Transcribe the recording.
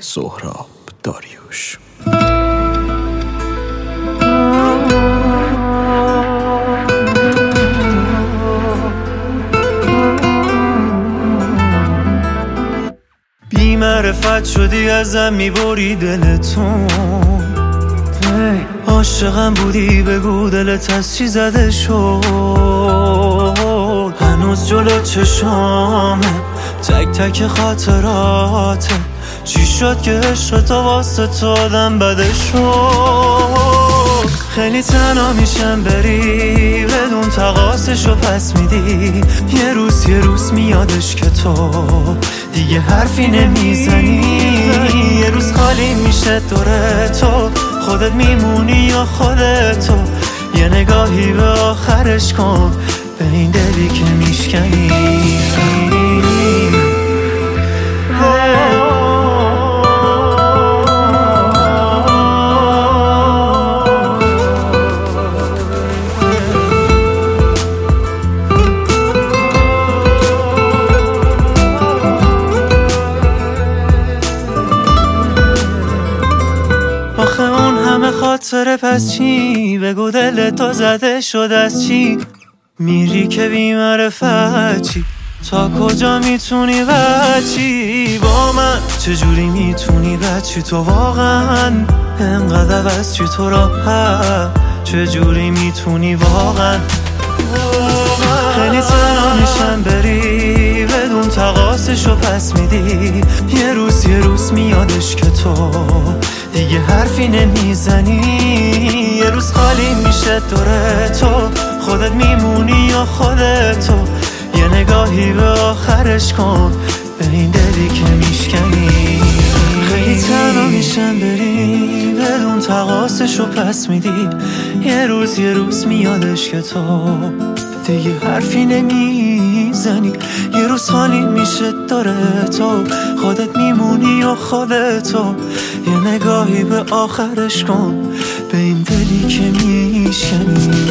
سهراب داریوش. بی معرفت شدی ازم میبری دلتون، عاشقم بودی بگو دلت از چی زده شد. هنوز جلو چشامه تک تک خاطراته، چی شد که عشق تو واسه تو آدم بده شد. خیلی تنها میشم بری بدون تقاصشو پس میدی، یه روز میادش که تو دیگه حرفی نمیزنی. یه روز خالی میشه دور تو، خودت میمونی یا خودتو، یه نگاهی به آخرش کن به این دلی که میشکنی. آخه اون همه خاطره پس چی؟ بگو دل تو زده شد از چی؟ میری که بی معرفت چی؟ تا کجا میتونی بچی با من؟ چجوری میتونی بچی تو واقعا؟ انقدر عوض چی تو راحت؟ چجوری میتونی واقعا؟ خیلی تنها میشم بری بدون تقاصشو پس میدی، یه روز میادش که تو دیگه حرفی نمیزنی. یه روز خالی میشه دور تو، خودت میمونی یا خودتو، یه نگاهی به آخرش کن به این دلی که میشکنی. خیلی تنها میشم بری بدون تقاصشو پس میدی، یه روز میادش که تو دیگه حرفی نمیزنی. یه روز خالی میشه دور تو، خودت میمونی یا خودتو، یه نگاهی به آخرش کن به این دلی که میشکنی.